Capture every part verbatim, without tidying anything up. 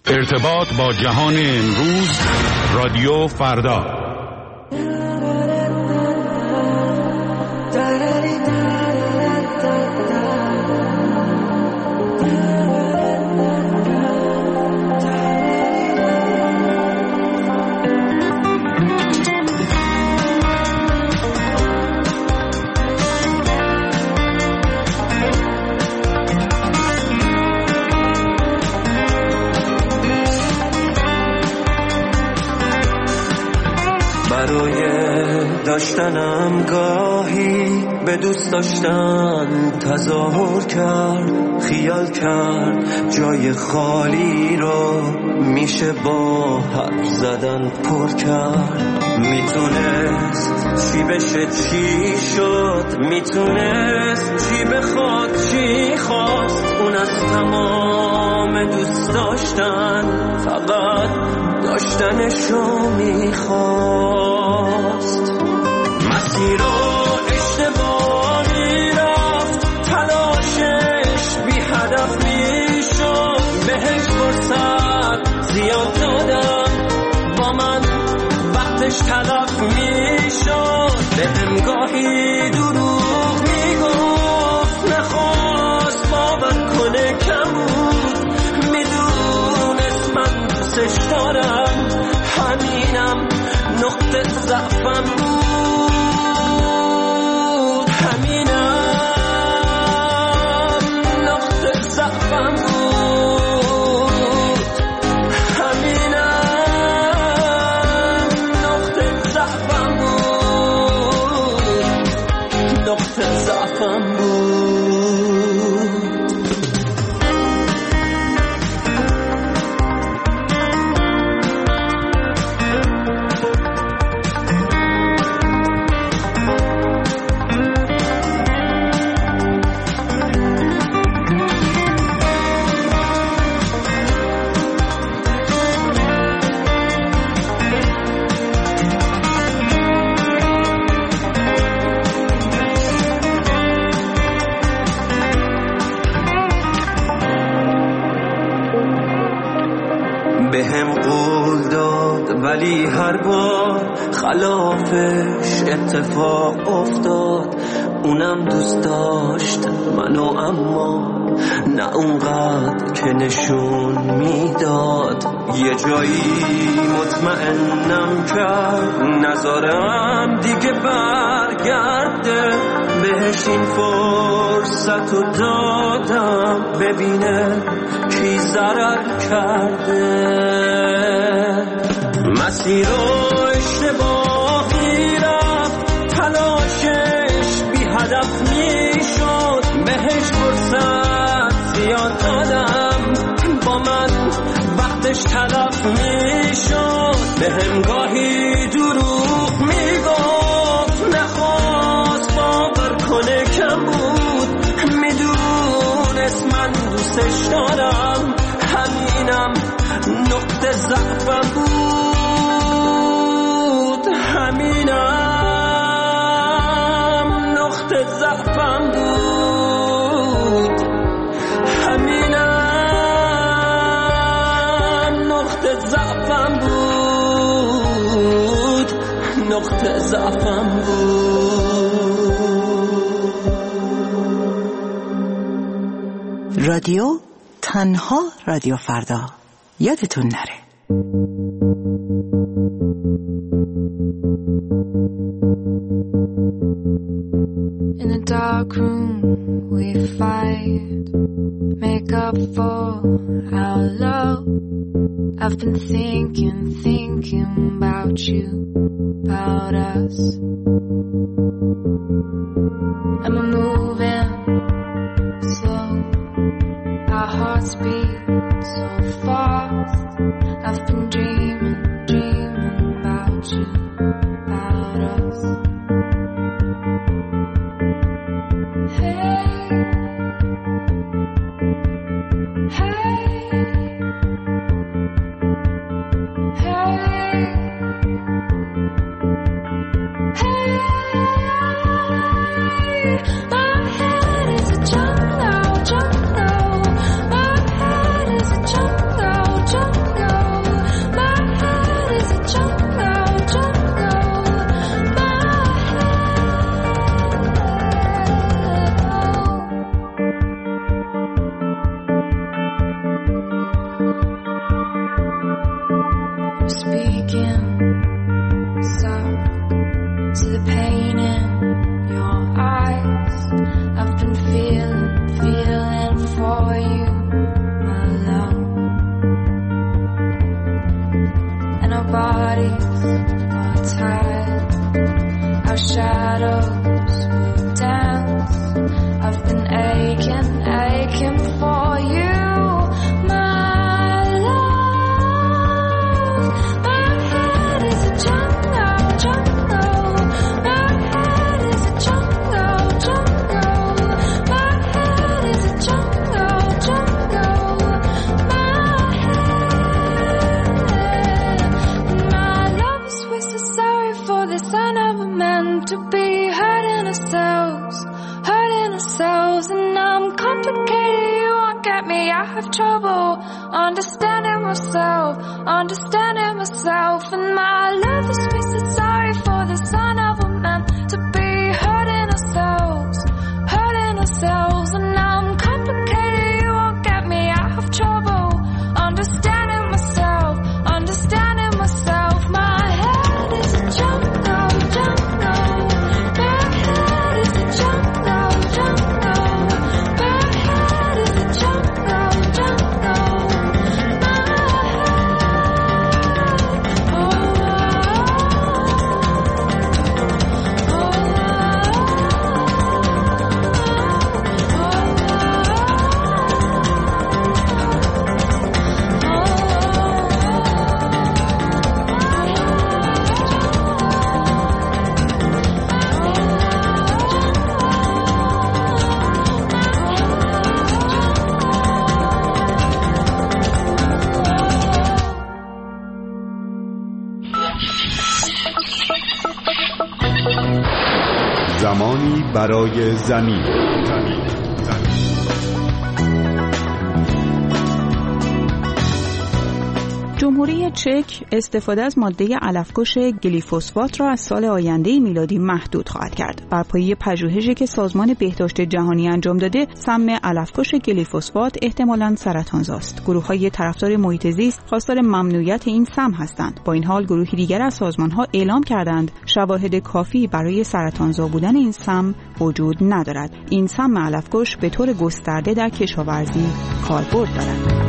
ارتباط با جهان امروز، رادیو فردا. داشتنم گاهی به دوست داشتن تظاهر کرد، خیال کرد جای خالی رو میشه با حرف زدن پر کرد. میتونست چی بشه چی شد، میتونست چی بخواد چی خواست. اون از تمام دوست داشتن فقط داشتنشو میخواست. مسیر و اشتباهی رفت، تلاشش بی هدف میشد. بهش فرصت زیاد دادم، با من وقتش تلف میشد. بهم گاهی دروغ میگفت، نخواست باور کنه کم بود. میدونست من دوستش دارم، همینم نقطه ضعفم بود. بهم قول داد ولی هر بار خلافش اتفاق افتاد. اونم دوست داشت منو، اما نه اونقدر که نشون میداد. یه جایی مطمئنم کرد نذارم دیگه برگرده. بهش این فرصت رو دادم ببینه کی ضرر کرده. مسیر و اشتباهی رفت، تلاشش بی هدف میشد. بهش فرصت زیاد دادم، با من وقتش تلف میشد. بهم گاهی دروغ میگفت، نخواست باور کنه کم بود. میدونست من دوستش دارم، همینم نقطه ضعفم بود. همینم نقطه ضعفم بود. همینم نقطه ضعفم بود. نقطه ضعفم بود. رادیو تنها رادیو فردا، یادتون نره. In the dark room we fight, make up for our love. I've been thinking, thinking about you, about us. And we're moving slow, our hearts beat so fast. I've been dreaming, dreaming about you, about us. Hey, hey, hey, hey. My head is a jungle, jungle. My head is a jungle, jungle. trouble understanding myself, understanding myself. And my love is twisted, sorry for the son of a man to be hurting ourselves, hurting ourselves. And I'm complicated, you won't get me. I have trouble understanding myself, understanding myself. My head is a jungle, jungle. My head is a jungle, jungle. My head is a jungle, jungle. My head, oh, oh, oh, زمانی برای زمین. جمهوری چک استفاده از ماده علفکش گلیفوسفات را از سال آینده میلادی محدود خواهد کرد. بر پایه پژوهشی که سازمان بهداشت جهانی انجام داده، سم علفکش گلیفوسفات احتمالاً سرطانزاست. گروه‌های طرفدار محیط زیست خواستار ممنوعیت این سم هستند. با این حال گروهی دیگر از سازمان‌ها اعلام کردند شواهد کافی برای سرطانزا بودن این سم وجود ندارد. این سم علفکش به طور گسترده در کشاورزی کاربرد دارد.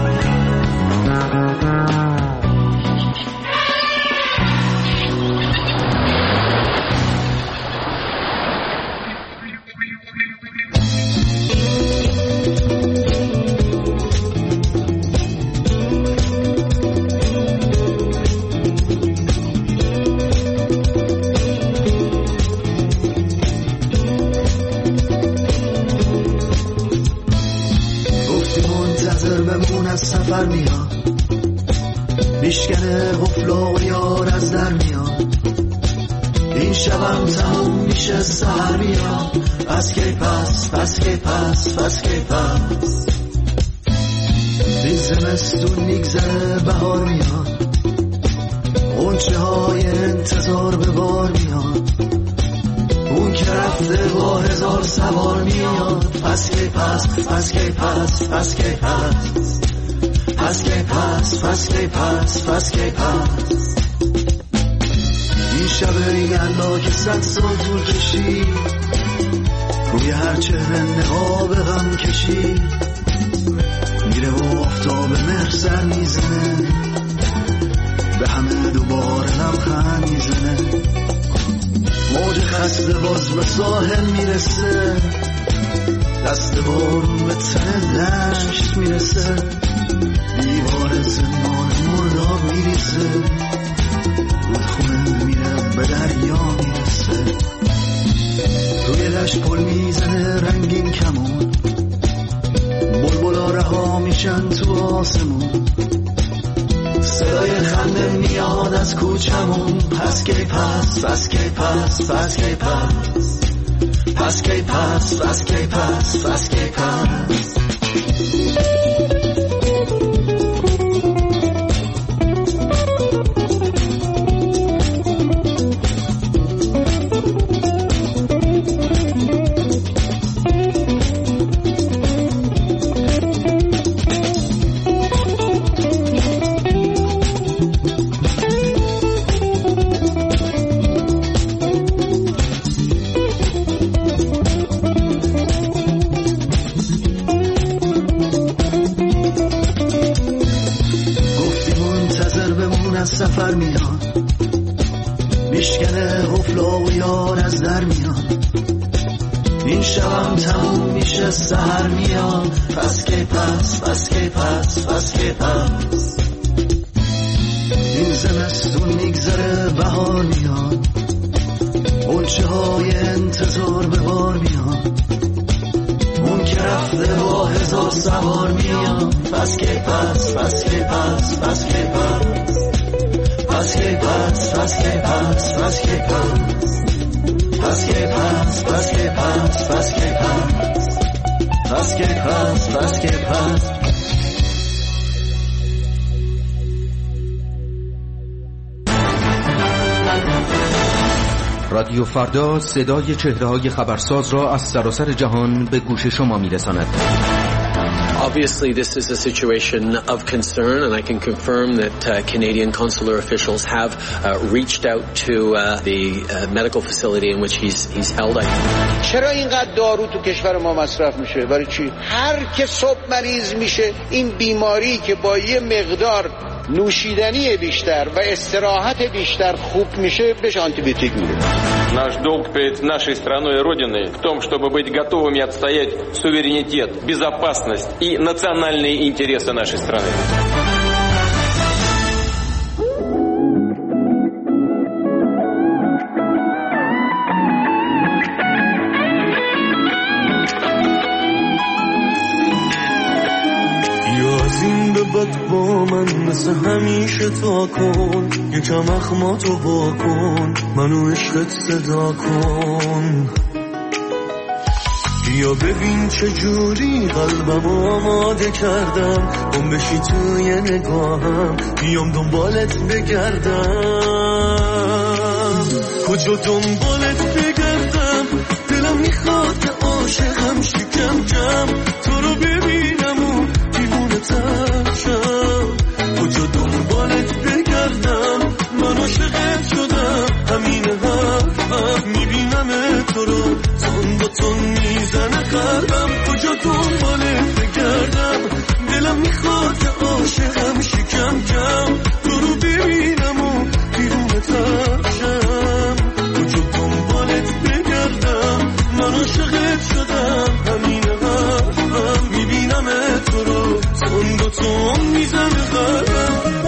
سفر میاد میشکنه غفلا و یار از در میاد این شبم تموم میشه سهر میاد پس کی پس پس کی پس پس کی پس این زمستون میگذره بهار میاد غنچه های انتظار به بار میاد اون که رفته با هزار سوار میاد پس کی پس پس کی پس پس کی پس پس کی پس پس کی پس پس کی پس این شب ریگلا که صد سال طول کشید روی هر چهره نقاب غم کشید میره و آفتاب مهر سر میزنه به همه دوباره لبخند میزنه موج خسته باز به ساحل میرسه دست بارون به تن دشت میرسه دیوار زمان مرداب میریزه رودخونه میره به دریا میرسه روی دشت پل میزنه رنگین کمون بلبلا رها میشن تو آسمون صدای خنده میاد از کوچمون پس کی پس پس کی پس پس کی پس پس کی پس پس کی پس پس کی پس سفر میاد میشکنه غفلا و یار از در میاد این شبم تموم میشه سهر میاد پس کی پس پس کی پس پس کی پس این زمستون میگذره بهار میاد غنچه های انتظار به بار میاد اون که رفته با هزار سوار میاد پس کی پس پس کی پس پس کی پس پس کی پس پس کی پس پس کی پس پس کی پس پس کی پس پس کی پس پس کی پس پس کی پس رادیو فردا صدای چهره‌های خبرساز را از سراسر جهان به گوش شما می‌رساند. Obviously, this is a situation of concern, and I can confirm that uh, Canadian consular officials have uh, reached out to uh, the uh, medical facility in which he's he's held. چرا اینقدر دارو تو کشور ما مصرف میشه؟ برای چی؟ هر که صبح مریض میشه، این بیماری که با یه مقدار نوشیدنی بیشتر و استراحت بیشتر خوب میشه، بهش آنتیبیوتیک میده. Наш долг перед нашей страной и Родиной в том, чтобы быть готовыми отстоять суверенитет, безопасность и национальные интересы нашей страны. بد با من مثل همیشه تا کن، یکم اخماتو وا کن، منو عشقت صدا کن. بیا ببین چجوری قلبمو آماده کردم، گم بشی توی نگاهم، بیام دنبالت بگردم. کجا دنبالت بگردم؟ دلم میخواد که عاشقم شکم کم، تو رو ببینم و دیوونه تر شم. کجا دنبالت بگردم؟ من عاشقت شدم، همین حرفم، میبینم تو رو تون با تون میزنه قلبم. کجا دنبالت بگردم؟ دلم میخواد که عاشقم شکم کم، تو رو ببینم و دیوونه تر شم. کجا دنبالت بگردم؟ من عاشقت شدم، همین حرفم، میبینم تو رو تون با تون میزنه قلبم.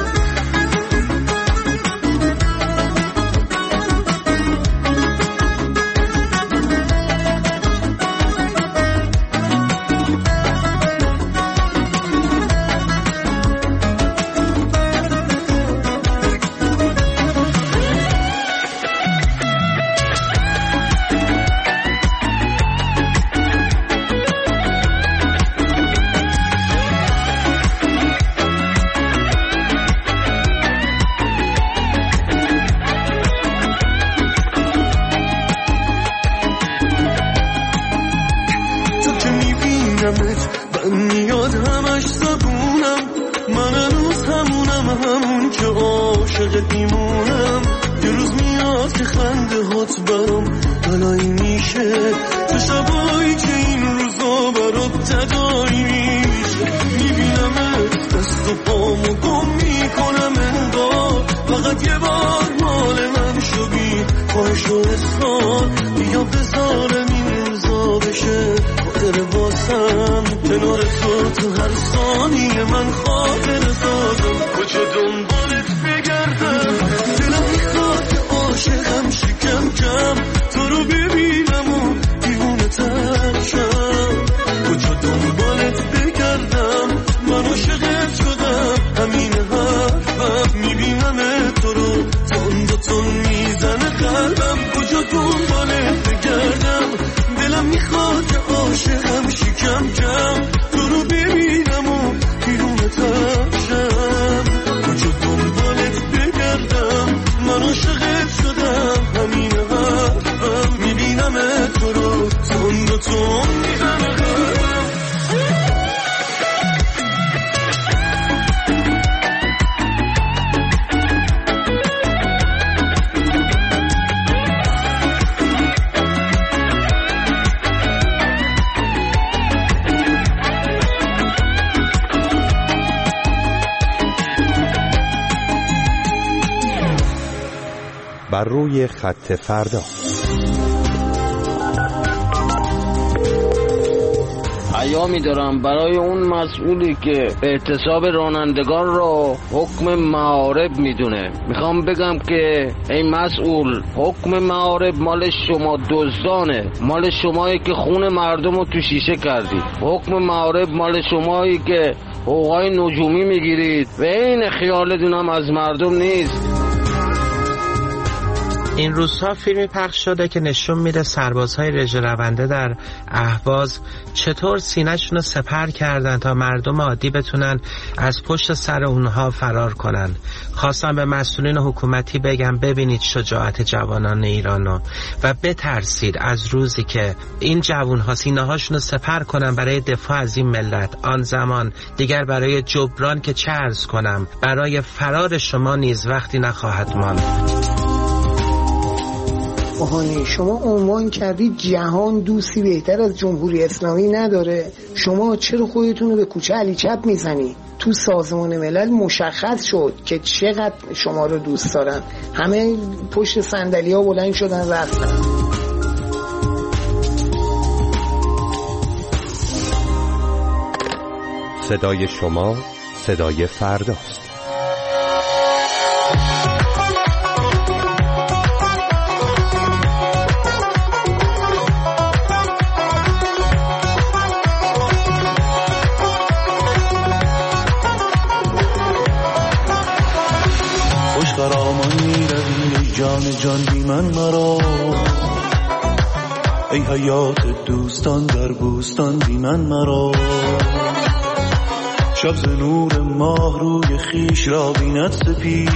بر روی خط فردا. پیامی دارم برای اون مسئولی که اعتصاب رانندگان را حکم معارب میدونه. میخوام بگم که این مسئول، حکم معارب مال شما دزدانه، مال شمایی که خون مردم رو تو شیشه کردید. حکم معارب مال شمایی که حقوقای نجومی میگیرید و این خیالتون هم از مردم نیست. این روزها فیلمی پخش شده که نشون میده سربازهای رژه رونده در اهواز چطور سینه‌شون رو سپر کردن تا مردم عادی بتونن از پشت سر اونها فرار کنن. خواستم به مسئولین حکومتی بگم ببینید شجاعت جوانان ایرانو و بترسید از روزی که این جوانها سینه‌هاشون رو سپر کنن برای دفاع از این ملت. آن زمان دیگر برای جبران که چه عرض کنم، برای فرار شما نیز وقتی نخواهد ماند. مهانی شما عنوان کردید جهان دوستی بهتر از جمهوری اسلامی نداره. شما چرا خودتون رو به کوچه علی چپ میزنی؟ تو سازمان ملل مشخص شد که چقدر شما رو دوست دارن. همه پشت صندلی ها بلند شدن رفتن. صدای شما صدای فرداست. جان جان بی من مرا، ای حیات دوستان در بوستان بی من مرا. شب ز نور ماه روی خیش را بیند سپید،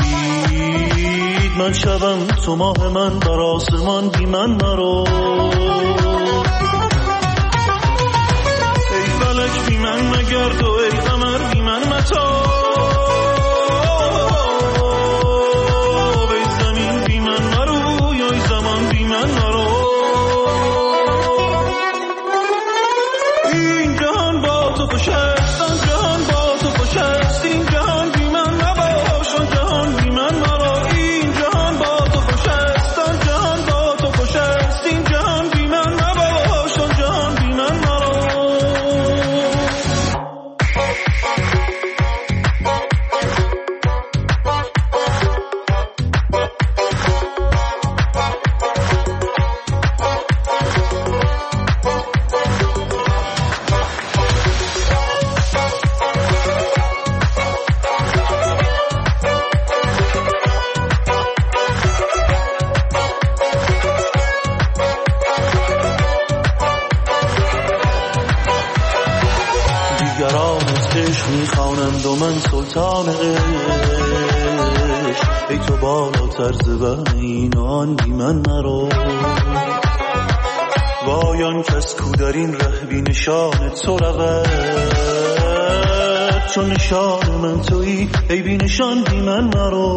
من شبم تو ماه من بر آسمان بی من مرا. ای فلک بی من مگرد و ای قمر بی من متا، میخوانند و من سلطان عشق، ای تو بالاتر ز بحر این و آن بی من مرا. وای آن کس کو در این ره بی نشان تو رود، چون نشان من تویی ای بی نشان بی من مرا.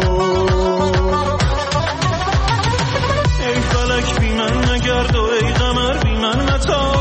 ای فلک بی من نگرد و ای قمر بی من متا،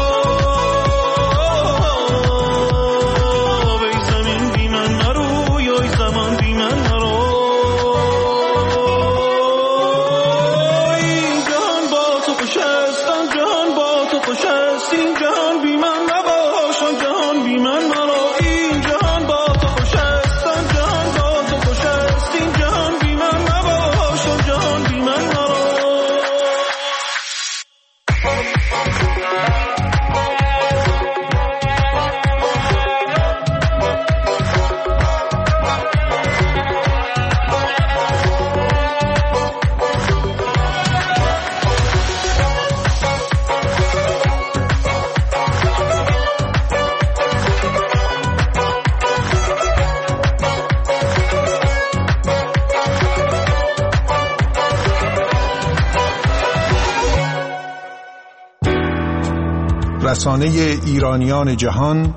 رسانه ایرانیان جهان،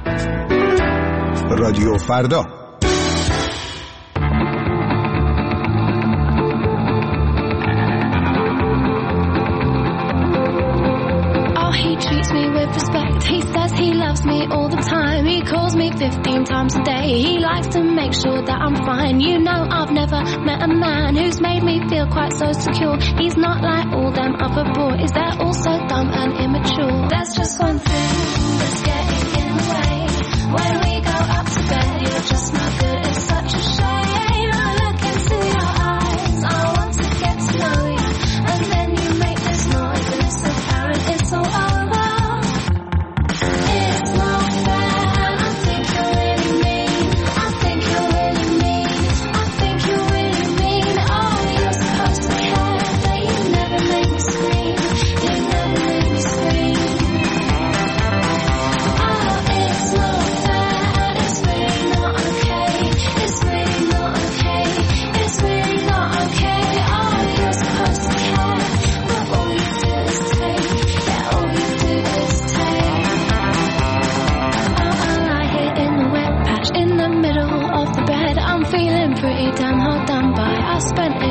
رادیو فردا. Treats me with respect. He says he loves me all the time. He calls me fifteen times a day. He likes to make sure that I'm fine. You know I've never met a man who's made me feel quite so secure. He's not like all them other boys. They're all so dumb and immature. There's just one thing that's getting in the way. When we go up to bed, you're just not good. It's such a shame. I look into your eyes. I want to get to know you, and then you make this noise, and it's apparent it's all over. Care.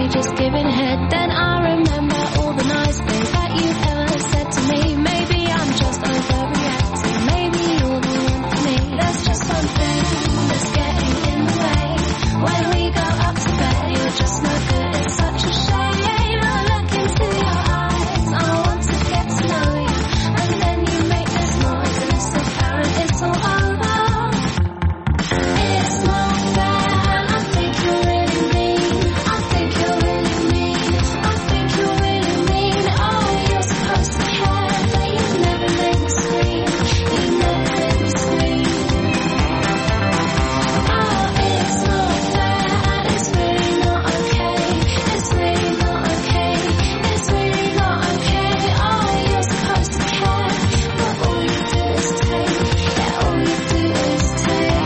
just giving head. Then I remember all the nice things that you've ever said to me. Maybe I'm just overreacting, maybe you're the one for me. There's just something that's getting in the way. When we go up to bed, you're just no good, it's such a shame. I look into your eyes, I want to get to know you, and then you make this noise and it's apparent it's all over. It's not fair, and I think you're really mean. I think you're really mean. I think you're really mean. Oh, you're supposed to care, but you never make me scream. You never make me scream. Oh, it's not fair, and it's really not okay. It's really not okay. It's really not okay. Oh, you're supposed to care, but all you do is take. Yeah, all you do is take.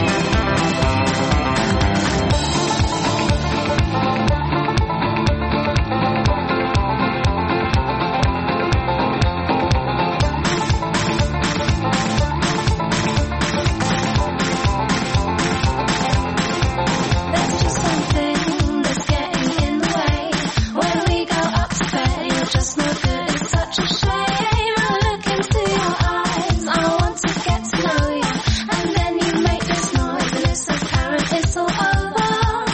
There's just something that's getting in the way. When we go up to bed, you're just no good, it's such a shame. I look into your eyes, I want to get to know you, and then you make this noise and it's apparent it's all over.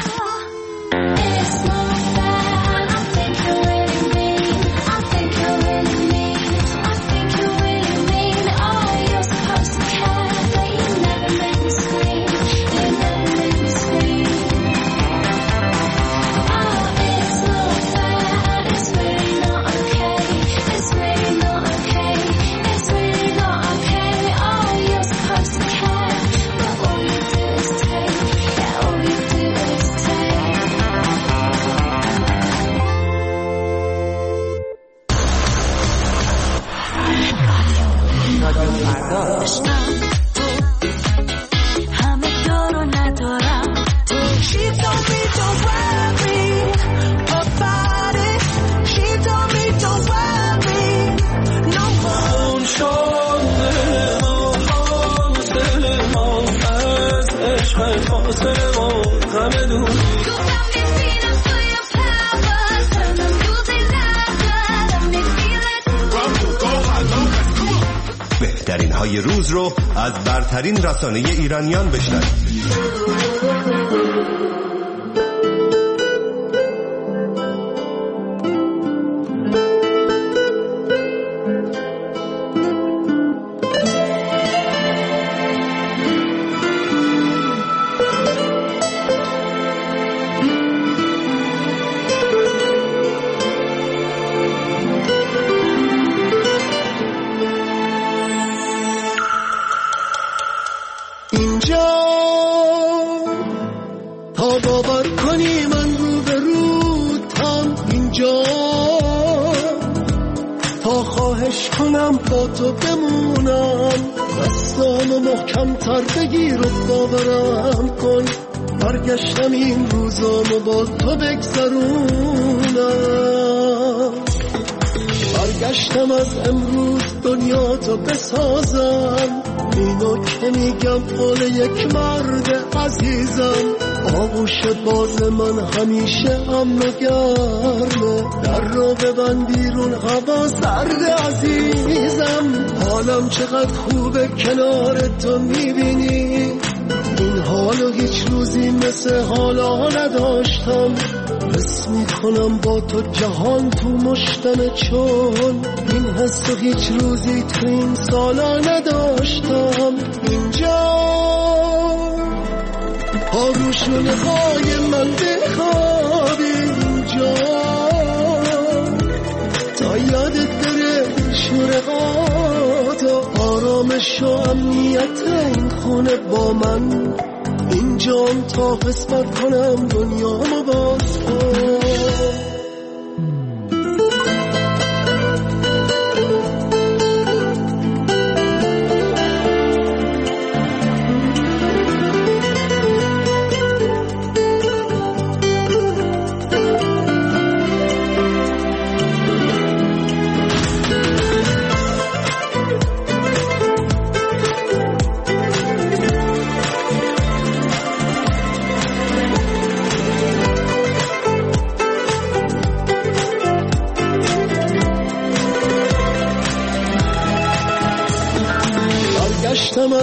It's not fair, and I think you're really mean. I think you're really mean. I think you're really mean. Oh, you're supposed to care, but you never make me scream. You never make me scream. Oh, it's not fair, and it's really not okay. It's really not okay. It's really not okay. Oh, you're supposed to care, but all you do is take. Yeah, all you do is take. همه دارو ندارم تو. She told me don't worry about it. She told me don't worry no more. شده ما حاصل ما از عشق فاصله ما همه دور. بهترین های روز رو از برترین رسانه ایرانیان بشنوید. اینجا تا باور کنی من رو به روتم، اینجا تا خواهش کنم با تو بمونم، دستامو محکم‌تر بگیر و باورم کن، برگشتم این روزامو با تو بگذرونم، برگشتم از امروز دنیا تو بسازم، اینو که میگم حال یک مرد عزیزم، آغوش باز من همیشه امن و گرمه، در رو ببند بیرون هوا سرد عزیزم، حالم چقدر خوبه کنار تو میبینی، این حالو هیچ روزی مثل حالا نداشتم، حس میکنم با تو جهان تو مشتمه، چون این حس هیچ روزی تو این سالا نداشتم، اینجا آروشونه های من بخوابی، اینجا تا یادت بره شورقات و آرامش و امنیت این خونه با من، اینجام تا قسمت کنم دنیامو باز کن.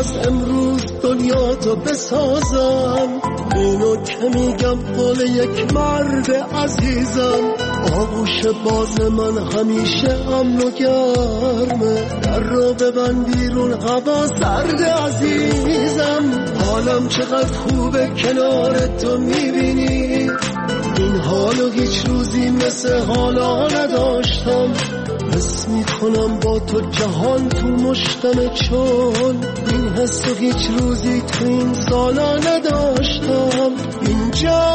از امروز دنیا تو بسازم، اینو که میگم قول یک مرد عزیزم. آغوش باز من همیشه امن و گرمه، در رو ببند بیرون هوا سرد عزیزم. حالم چقدر خوبه کنار تو میبینی، این حالو هیچ روزی مثل حالا نداشتم. حس میکنم با تو جهان تو مشتمه، چون این حسو هیچ روزی تو این سالا نداشتم. اینجا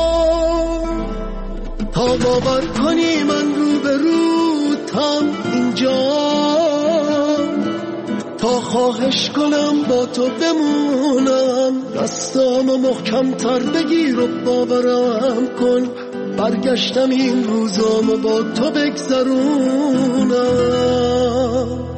تا باور کنی من رو به روتم، اینجا تا خواهش کنم با تو بمونم. دستامو محکم تر بگیر و باورم کن، برگشتم این روزامو با تو بگذرونم.